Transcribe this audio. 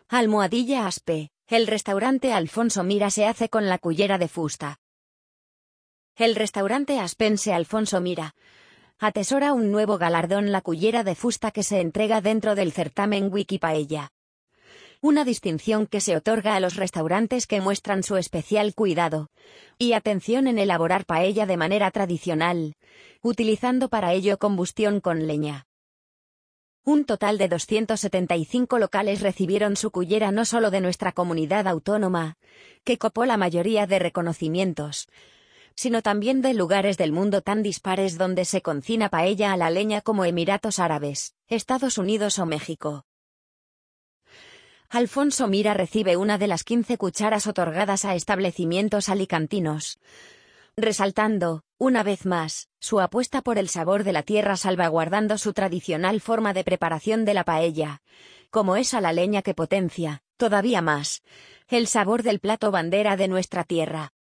Almohadilla Aspe. El restaurante Alfonso Mira se hace con la cullera de fusta. El restaurante aspense Alfonso Mira atesora un nuevo galardón, la cullera de fusta, que se entrega dentro del certamen Wikipaella. Una distinción que se otorga a los restaurantes que muestran su especial cuidado y atención en elaborar paella de manera tradicional, utilizando para ello combustión con leña. Un total de 275 locales recibieron su cullera, no solo de nuestra comunidad autónoma, que copó la mayoría de reconocimientos, sino también de lugares del mundo tan dispares donde se cocina paella a la leña, como Emiratos Árabes, Estados Unidos o México. Alfonso Mira recibe una de las 15 cucharas otorgadas a establecimientos alicantinos, resaltando, una vez más, su apuesta por el sabor de la tierra, salvaguardando su tradicional forma de preparación de la paella, como es a la leña, que potencia, todavía más, el sabor del plato bandera de nuestra tierra.